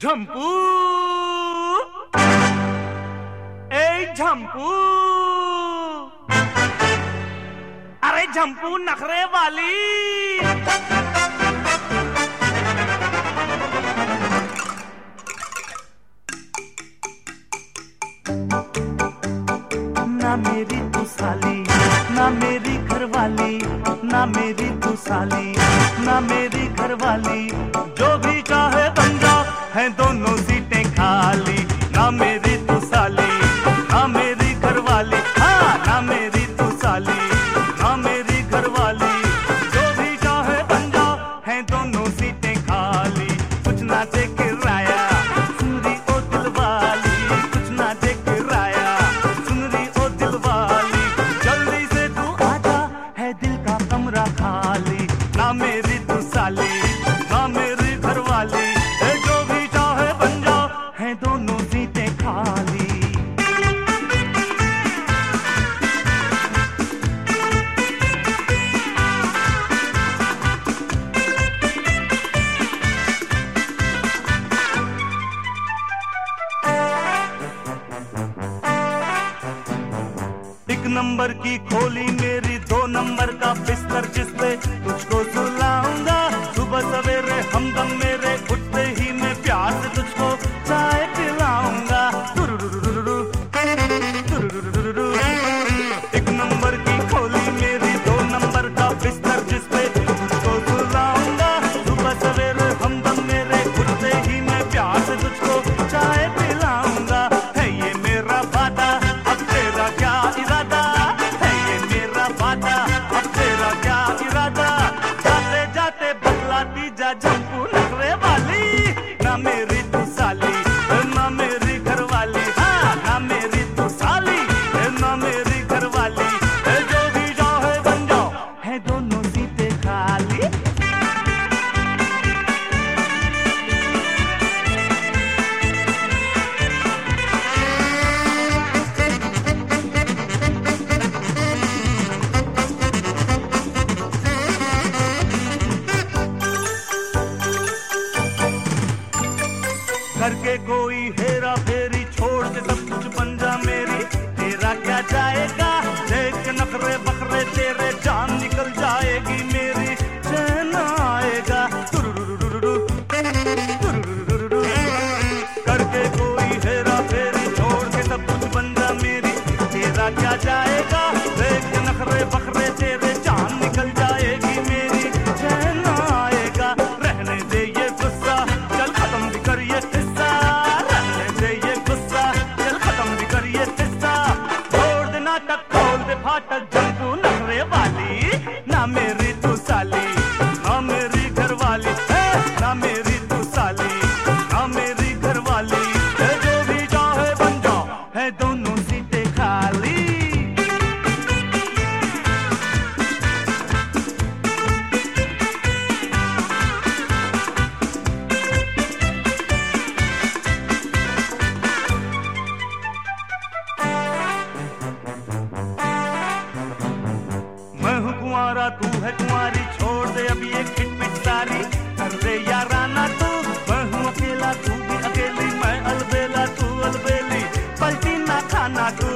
झंपू, ए झंपू, अरे झंपू नखरे वाली। ना मेरी तू साली, ना मेरी घरवाली, ना मेरी तू साली, ना मेरी घरवाली, जो भी चाहे बन जा, है दोनों सीटें खाली। ना मेरी तू साली, ना मेरी घरवाली, हाँ ना मेरी तू साली, ना मेरी घरवाली, जो भी चाहे बन जा, है दोनों सीटें खाली। कुछ ना दे किराया, सुन रही ओ दिल वाली, कुछ ना दे किराया, सुन रही ओ दिल वाली, जल्दी से तू आजा, है दिल का कमरा खाली। ना मेरी तू साली, ना मेरी घरवाली, जो भी चाहे बन जा, है दोनों सीटें खाली। एक नंबर की खोली मेरी, 2 नंबर का बिस्तर जिसपे तुझको सुलाऊंगा। सुबह सवेरे हमदम मेरे, उठते ही मैं प्यार से तुझको चाय पिलाऊंगा। एक नंबर की खोली मेरी, 2 नंबर का बिस्तर जिसपे तुझको सुलाऊंगा। सुबह सवेरे हमदम मेरे, उठते ही मैं प्यार से तुझको चाय पिलाऊंगा। है ये मेरा वादा, अब तेरा क्या इरादा, है ये मेरा वादा, अब तेरा क्या इरादा। जाते जाते बतलाती जा झंपू नखरे वाली। ना मेरी तू साली, ना मेरी घरवाली, हाँ ना मेरी तू साली, ना मेरी घरवाली, जो भी चाहे बन जाओ, है दोनों सीटें खाली। करके कोई हेरा फेरी, छोड़ के सब कुछ बन जा मेरी, तेरा क्या जाएगा। देख नखरे बखरे तेरे, जान निकल जाएगी मेरी, चैन आएगा। करके कोई हेरा फेरी, छोड़ के सब कुछ बन जा मेरी, तेरा क्या जाएगा। देख नखरे बखरे तेरे, जान निकल जाएगी मेरी, चैन आएगा। रहने दे ये गुस्सा, चल खत्म भी कर ये किस्सा। रहने दे ये गुस्सा, चल खत्म भी कर ये किस्सा। छोड़ दे नाटक, खोल दे फाटक, झंपू नखरे वाली। ना मेरी तू साली, ना मेरी घरवाली, ना मेरी तू साली, ना मेरी घरवाली, जो भी चाहे बन जाओ, है दोनों सीटें खाली। मैं हूँ कुंवारा, तू है कुंवारी, छोड़ दे अब ये खिटपिट सारी, कर ले याराना तू। मैं हूँ अकेला, तू भी अकेली, मैं अलबेला, तू अलबेली, पलटी ना खाना तू।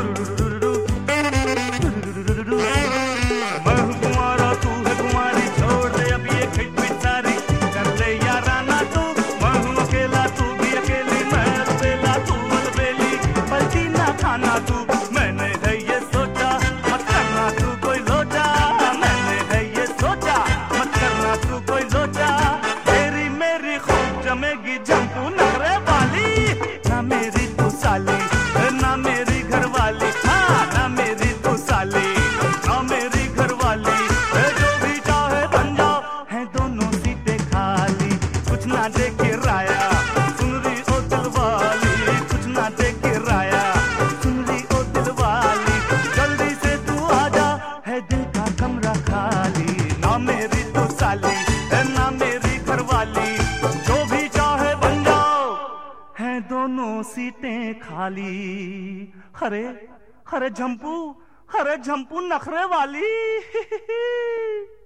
मैं हूँ कुंवारा, तू है कुंवारी, छोड़ दे अब ये खिटपिट सारी, कर ले याराना तू। मैं हूँ अकेला, तू भी अकेली, मैं अलबेला, तू अलबेली, पलटी ना खाना तू। मैंने है ये सोचा, मत करना तू कोई लोचा। मैंने है ये सोचा, मत करना तू कोई लोचा। तेरी मेरी खूब जमेगी झंपू नखरे वाली। ना मेरी तू साली, ना मेरी घरवाली, हाँ ना मेरी तू साली, ना मेरी घरवाली, जो भी चाहे बन जाओ, है दोनों सीटें खाली। कुछ ना दे किराया, सुन रही ओ दिल वाली, कुछ ना दे किराया, सुन रही ओ दिल वाली, जल्दी से तू आजा, है दिल का कमरा खाली। ना मेरी तू साली, ना मेरी घरवाली, जो भी चाहे बन जाओ, है दोनों सीटें खाली। हरे हरे झंपू, हरे झंपू नखरे वाली।